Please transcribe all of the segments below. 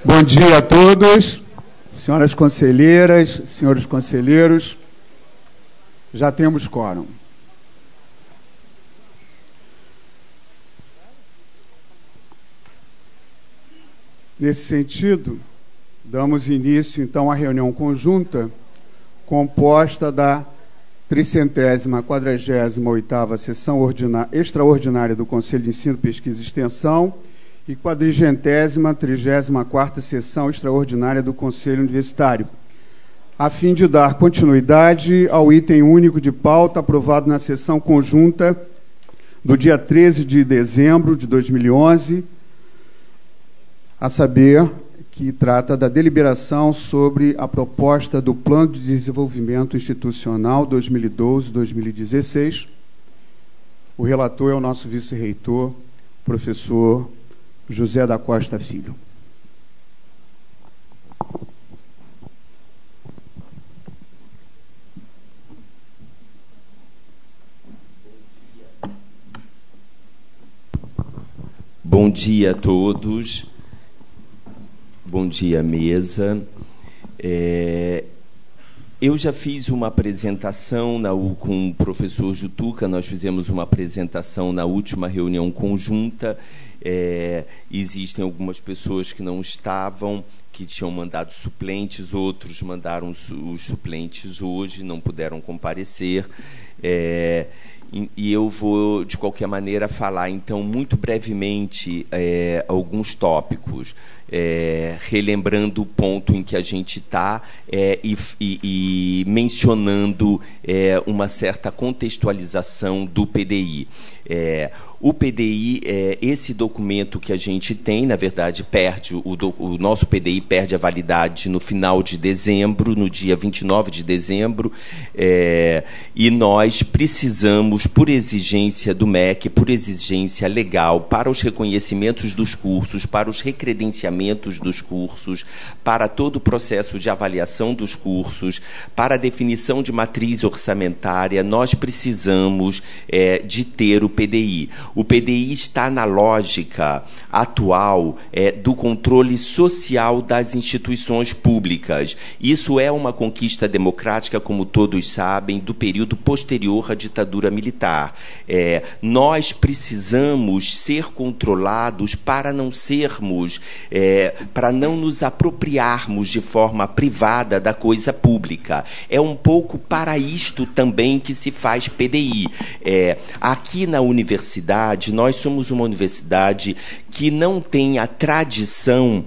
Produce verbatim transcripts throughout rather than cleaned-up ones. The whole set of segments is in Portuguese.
Bom dia a todos, senhoras conselheiras, senhores conselheiros. Já temos quórum. Nesse sentido, damos início, então, à reunião conjunta composta da tricentésima, quadragésima oitava sessão ordinária, extraordinária do Conselho de Ensino, Pesquisa e Extensão e quadrigentésima, trigésima quarta sessão extraordinária do Conselho Universitário, a fim de dar continuidade ao item único de pauta aprovado na sessão conjunta do dia treze de dezembro de dois mil e onze, a saber, que trata da deliberação sobre a proposta do Plano de Desenvolvimento Institucional dois mil e doze a dois mil e dezesseis. O relator é o nosso vice-reitor, professor José da Costa Filho. Bom dia a todos. Bom dia, mesa. É, eu já fiz uma apresentação na, com o professor Jutuca, nós fizemos uma apresentação na última reunião conjunta. É, existem algumas pessoas que não estavam, que tinham mandado suplentes, outros mandaram os, os suplentes hoje, não puderam comparecer. É, e, e eu vou, de qualquer maneira, falar, então, muito brevemente, é, alguns tópicos. É, relembrando o ponto em que a gente está é, e, e, e mencionando é, uma certa contextualização do P D I. É, o P D I, é, esse documento que a gente tem, na verdade, perde o, do, o nosso P D I perde a validade no final de dezembro, no dia vinte e nove de dezembro, é, e nós precisamos, por exigência do M E C, por exigência legal, para os reconhecimentos dos cursos, para os recredenciamentos dos cursos, para todo o processo de avaliação dos cursos, para a definição de matriz orçamentária, nós precisamos é, de ter o P D I. O P D I está na lógica atual é, do controle social das instituições públicas. Isso é uma conquista democrática, como todos sabem, do período posterior à ditadura militar. É, nós precisamos ser controlados para não sermos... É, para não nos apropriarmos de forma privada da coisa pública. É um pouco para isto também que se faz P D I. É, aqui na universidade, nós somos uma universidade que não tem a tradição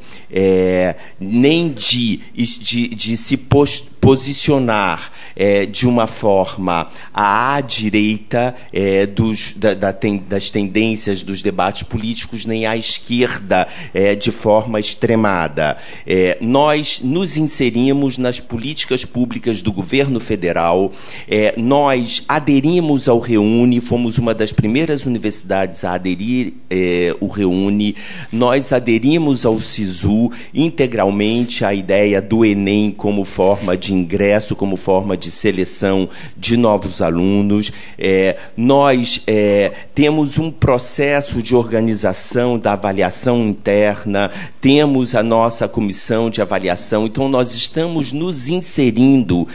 é, nem de, de, de se pos, posicionar é, de uma forma à direita é, dos, da, da ten, das tendências dos debates políticos, nem à esquerda é, de forma extremada. É, nós nos inserimos nas políticas públicas do governo federal, é, nós aderimos ao REUNE, fomos uma das primeiras universidades a aderir é, o REUNE, nós aderimos ao SISU integralmente, à ideia do Enem como forma de ingresso, como forma de seleção de novos alunos. É, nós é, temos um processo de organização da avaliação interna, temos a nossa comissão de avaliação, então nós estamos nos inserindo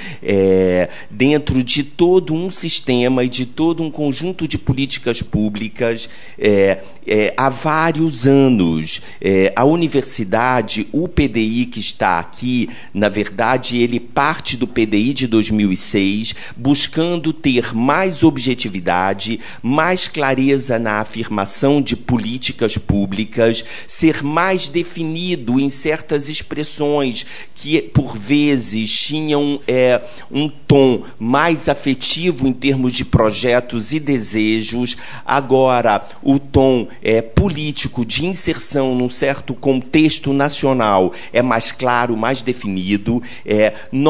é, dentro de todo um sistema e de todo um conjunto de políticas públicas é, é, há vários anos. É, a universidade, o P D I que está aqui, na verdade, ele parte do P D I de dois mil e seis, buscando ter mais objetividade, mais clareza na afirmação de políticas públicas, ser mais definido em certas expressões que, por vezes, tinham é, um tom mais afetivo em termos de projetos e desejos. Agora, o tom é, político de inserção num certo contexto nacional é mais claro, mais definido. É, nós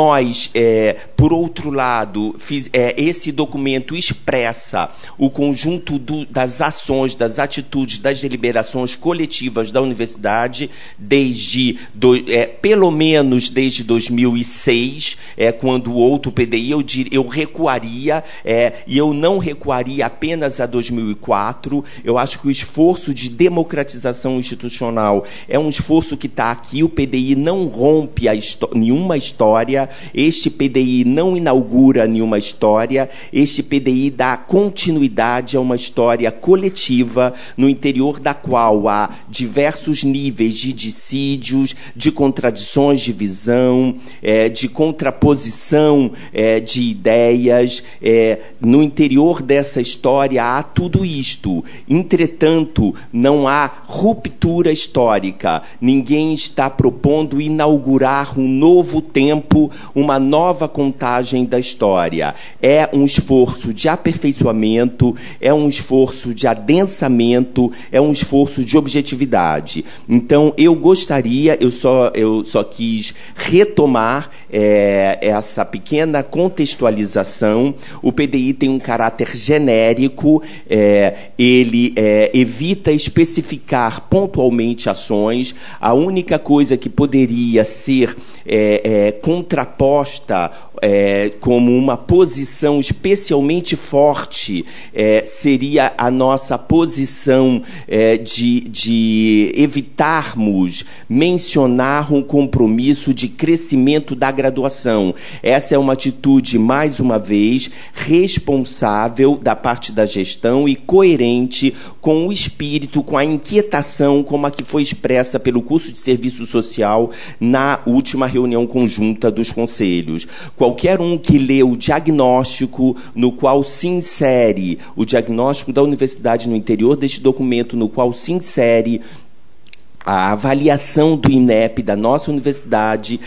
nós, é, por outro lado, fiz, é, esse documento expressa o conjunto do, das ações, das atitudes, das deliberações coletivas da universidade, desde, do, é, pelo menos desde dois mil e seis, é, quando o outro P D I, eu, dir, eu recuaria, é, e eu não recuaria apenas a dois mil e quatro. Eu acho que o esforço de democratização institucional é um esforço que está aqui. O P D I não rompe a nenhuma história, este P D I não inaugura nenhuma história, este P D I dá continuidade a uma história coletiva no interior da qual há diversos níveis de dissídios, de contradições de visão, é, de contraposição é, de ideias. É, no interior dessa história há tudo isto. Entretanto, não há ruptura histórica. Ninguém está propondo inaugurar um novo tempo, uma nova contagem da história. É um esforço de aperfeiçoamento, é um esforço de adensamento, é um esforço de objetividade. Então, eu gostaria, eu só, eu só quis retomar é, essa pequena contextualização. O P D I tem um caráter genérico, é, ele é, evita especificar pontualmente ações. A única coisa que poderia ser é, é, contraposta é, como uma posição especialmente forte é, seria a nossa posição é, de, de evitarmos mencionar um compromisso de crescimento da graduação. Essa é uma atitude, mais uma vez, responsável da parte da gestão e coerente com o espírito, com a inquietação como a que foi expressa pelo curso de serviço social na última reunião conjunta dos conselhos. Qualquer um que lê o diagnóstico no qual se insere, o diagnóstico da universidade no interior deste documento, no qual se insere a avaliação do INEP da nossa universidade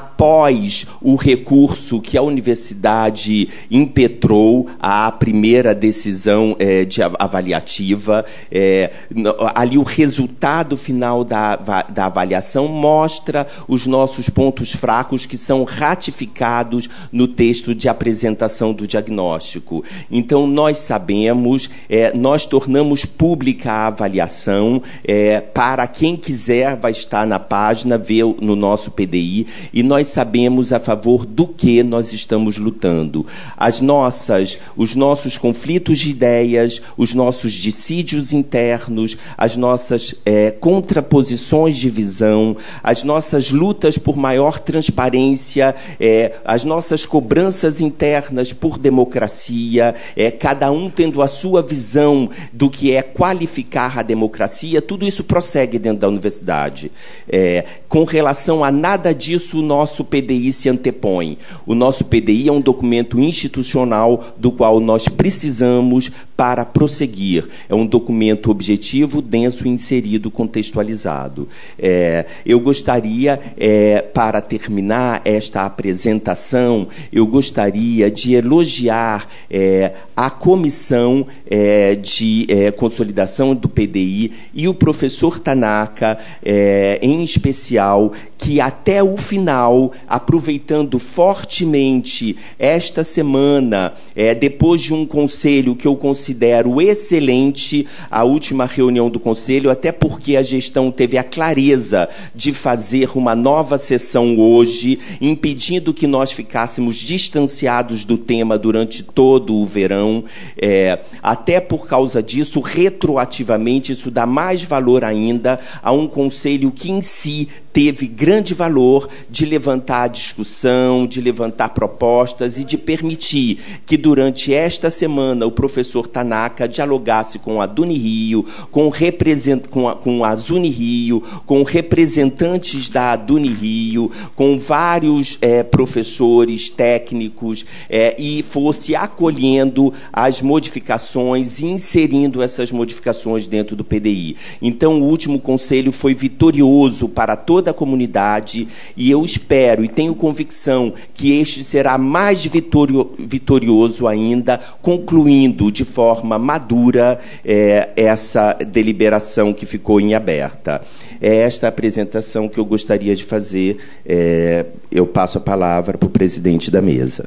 após o recurso que a universidade impetrou à primeira decisão é, de avaliativa. É, ali o resultado final da, da avaliação mostra os nossos pontos fracos, que são ratificados no texto de apresentação do diagnóstico. Então, nós sabemos, é, nós tornamos pública a avaliação é, para quem quiser, vai estar na página, ver no nosso P D I, e nós sabemos a favor do que nós estamos lutando. As nossas, os nossos conflitos de ideias, os nossos dissídios internos, as nossas é, contraposições de visão, as nossas lutas por maior transparência, é, as nossas cobranças internas por democracia, é, cada um tendo a sua visão do que é qualificar a democracia, tudo isso prossegue dentro da universidade. É, com relação a nada disso, o nosso P D I se antepõe. O nosso P D I é um documento institucional do qual nós precisamos para prosseguir. É um documento objetivo, denso, inserido, contextualizado. É, eu gostaria, é, para terminar esta apresentação, eu gostaria de elogiar é, a comissão é, de é, consolidação do P D I e o professor Tanaka, é, em especial, que até o final, aproveitando fortemente esta semana, é, depois de um conselho que eu considero excelente, a última reunião do conselho, até porque a gestão teve a clareza de fazer uma nova sessão hoje, impedindo que nós ficássemos distanciados do tema durante todo o verão. É, até por causa disso, retroativamente, isso dá mais valor ainda a um conselho que, em si, teve grande valor de levantar a discussão, de levantar propostas e de permitir que, durante esta semana, o professor Tanaka dialogasse com a Dunirio, com, represent... com, a... com a Zunirio, com representantes da Dunirio, com vários é, professores técnicos, é, e fosse acolhendo as modificações e inserindo essas modificações dentro do P D I. Então, o último conselho conselho foi vitorioso para toda a comunidade e eu espero e tenho convicção que este será mais vitorio, vitorioso ainda, concluindo de forma madura é, essa deliberação que ficou em aberta. É esta a apresentação que eu gostaria de fazer. É, eu passo a palavra para o presidente da mesa.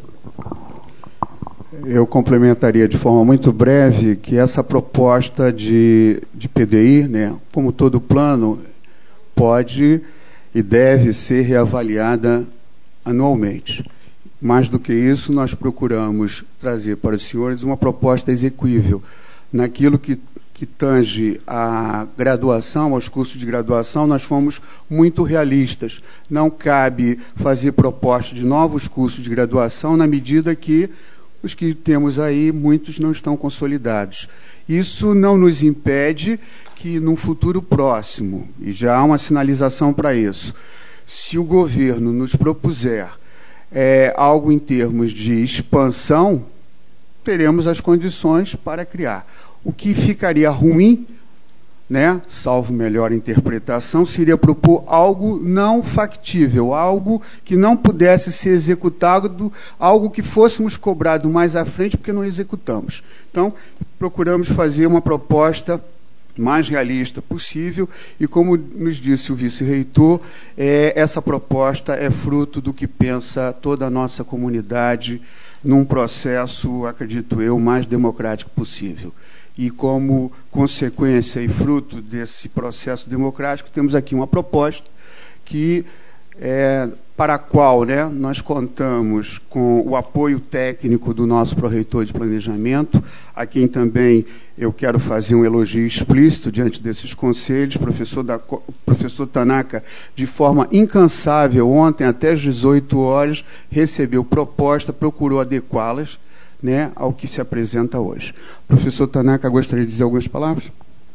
Eu complementaria de forma muito breve que essa proposta de, de P D I, né, como todo plano, pode e deve ser reavaliada anualmente. Mais do que isso, nós procuramos trazer para os senhores uma proposta exequível naquilo que, que tange a graduação, aos cursos de graduação. Nós fomos muito realistas. Não cabe fazer proposta de novos cursos de graduação na medida que os que temos aí, muitos não estão consolidados. Isso não nos impede que, num futuro próximo, e já há uma sinalização para isso, se o governo nos propuser é, algo em termos de expansão, teremos as condições para criar. O que ficaria ruim, né, salvo melhor interpretação, seria propor algo não factível, algo que não pudesse ser executado, algo que fôssemos cobrado mais à frente porque não executamos. Então, procuramos fazer uma proposta mais realista possível e, como nos disse o vice-reitor, é, essa proposta é fruto do que pensa toda a nossa comunidade num processo, acredito eu, mais democrático possível. E, como consequência e fruto desse processo democrático, temos aqui uma proposta que, é, para a qual, né, nós contamos com o apoio técnico do nosso pró-reitor de planejamento, a quem também eu quero fazer um elogio explícito diante desses conselhos. Professor, da, professor Tanaka, de forma incansável, ontem até às dezoito horas, recebeu proposta, procurou adequá-las, né, ao que se apresenta hoje. Professor Tanaka, gostaria de dizer algumas palavras?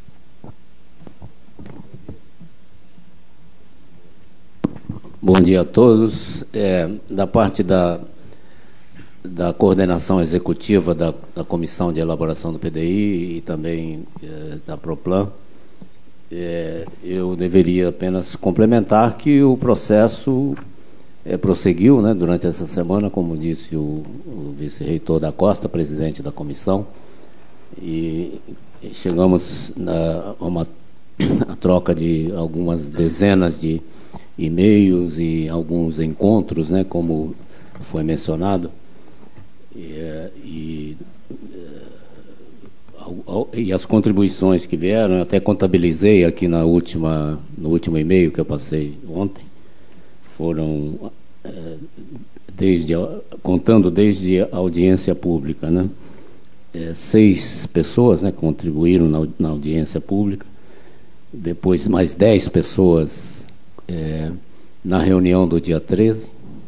Bom dia a todos. É, da parte da, da coordenação executiva da, da Comissão de Elaboração do P D I e também é, da Proplan, é, eu deveria apenas complementar que o processo É, prosseguiu, né, durante essa semana, como disse o, o vice-reitor da Costa, presidente da comissão, e chegamos na, a uma a troca de algumas dezenas de e-mails e alguns encontros, né, como foi mencionado, e, e, e as contribuições que vieram, eu até contabilizei aqui na última, no último e-mail que eu passei ontem, foram, desde, contando desde a audiência pública, né, seis pessoas, né, contribuíram na, na audiência pública, depois mais dez pessoas é, na reunião do dia treze,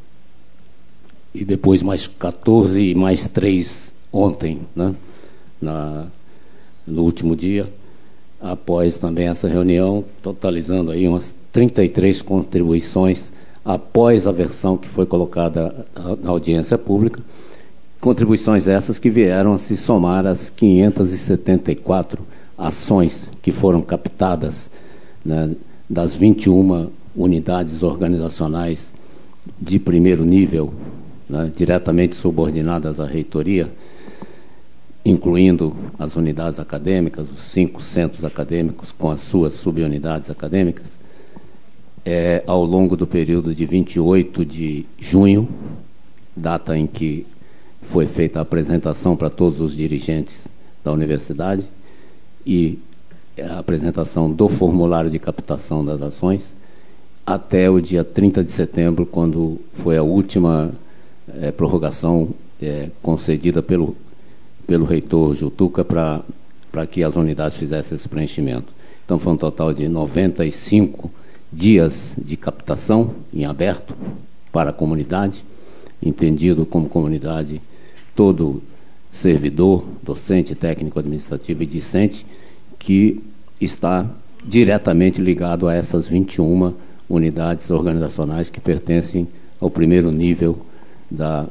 e depois mais quatorze e mais três ontem, né, na, no último dia, após também essa reunião, totalizando aí umas trinta e três contribuições após a versão que foi colocada na audiência pública, contribuições essas que vieram a se somar às quinhentas e setenta e quatro ações que foram captadas, né, das vinte e uma unidades organizacionais de primeiro nível, né, diretamente subordinadas à reitoria, incluindo as unidades acadêmicas, os cinco centros acadêmicos com as suas subunidades acadêmicas, É, ao longo do período de vinte e oito de junho, data em que foi feita a apresentação para todos os dirigentes da universidade e a apresentação do formulário de captação das ações, até o dia trinta de setembro, quando foi a última é, prorrogação é, concedida pelo, pelo reitor Jutuca para para que as unidades fizessem esse preenchimento. Então, foi um total de noventa e cinco dias de captação em aberto para a comunidade, entendido como comunidade todo servidor, docente, técnico, administrativo e discente, que está diretamente ligado a essas vinte e uma unidades organizacionais que pertencem ao primeiro nível da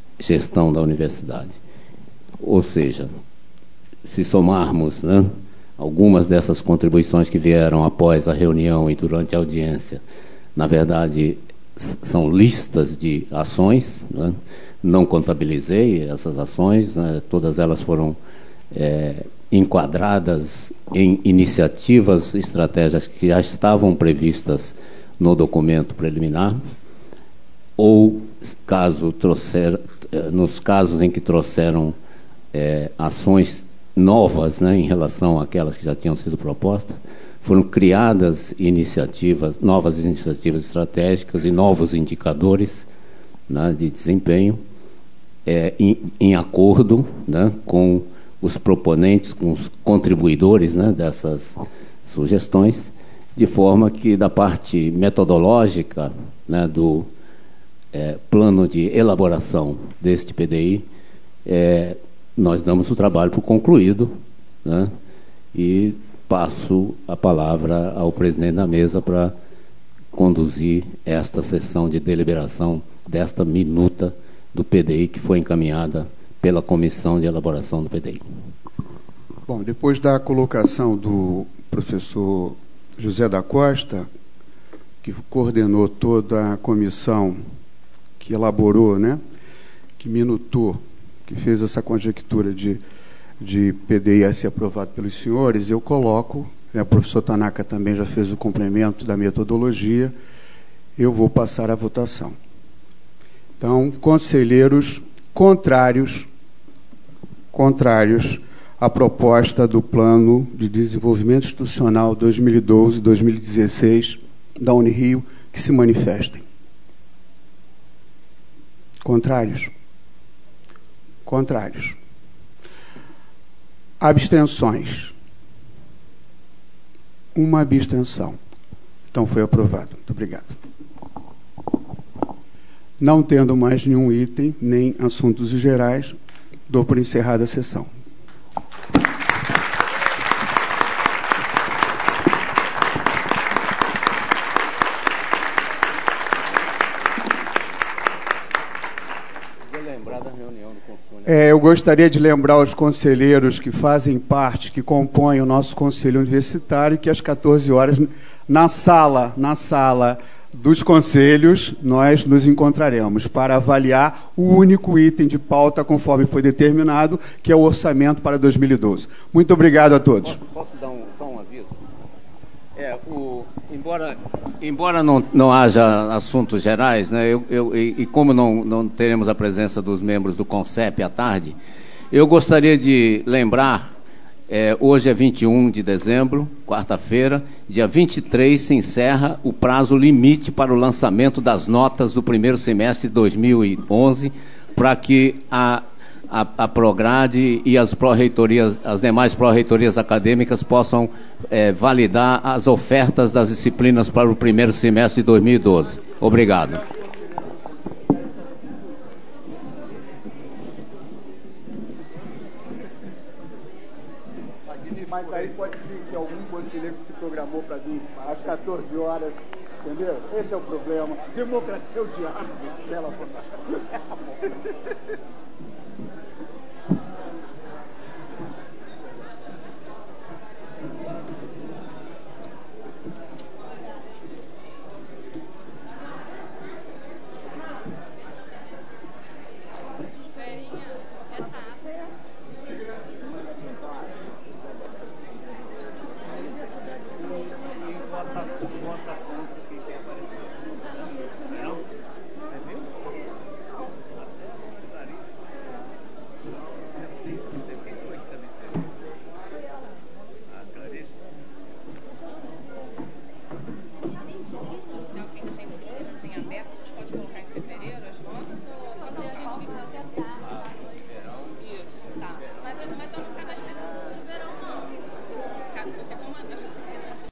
gestão da universidade. Ou seja, se somarmos, né, algumas dessas contribuições que vieram após a reunião e durante a audiência, na verdade, são listas de ações, né? Não contabilizei essas ações, né? Todas elas foram é, enquadradas em iniciativas, estratégias que já estavam previstas no documento preliminar, ou caso trouxer, nos casos em que trouxeram é, ações novas, né, em relação àquelas que já tinham sido propostas, foram criadas iniciativas, novas iniciativas estratégicas e novos indicadores, né, de desempenho, é, em, em acordo, né, com os proponentes, com os contribuidores, né, dessas sugestões, de forma que, da parte metodológica, né, do é, plano de elaboração deste P D I, é, nós damos o trabalho por concluído, né, e passo a palavra ao presidente da mesa para conduzir esta sessão de deliberação desta minuta do P D I que foi encaminhada pela comissão de elaboração do P D I. Bom, depois da colocação do professor José da Costa, que coordenou toda a comissão que elaborou, né, que minutou, que fez essa conjectura de, de P D I a ser aprovado pelos senhores, eu coloco, né, o professor Tanaka também já fez o complemento da metodologia, eu vou passar a votação. Então, conselheiros contrários, contrários à proposta do Plano de Desenvolvimento Institucional dois mil e doze a dois mil e dezesseis da Unirio, que se manifestem. Contrários? Contrários. Abstenções? Uma abstenção. Então, foi aprovado. Muito obrigado. Não tendo mais nenhum item, nem assuntos gerais, dou por encerrada a sessão. É, eu gostaria de lembrar aos conselheiros que fazem parte, que compõem o nosso conselho universitário, que às quatorze horas, na sala, na sala dos conselhos, nós nos encontraremos para avaliar o único item de pauta conforme foi determinado, que é o orçamento para dois mil e doze. Muito obrigado a todos. Posso, posso dar um, só um aviso? É, o, embora embora não, não haja assuntos gerais, né, eu, eu, e, e como não, não teremos a presença dos membros do CONCEP à tarde, eu gostaria de lembrar, é, hoje é vinte e um de dezembro, quarta-feira, dia vinte e três se encerra o prazo limite para o lançamento das notas do primeiro semestre de dois mil e onze, para que a A, a Prograde e as pró-reitorias, as demais pró-reitorias acadêmicas possam é, validar as ofertas das disciplinas para o primeiro semestre de dois mil e doze. Obrigado. Mas aí pode ser que algum conselheiro que se programou para vir às quatorze horas, entendeu? Esse é o problema. Democracia é o diabo. Bela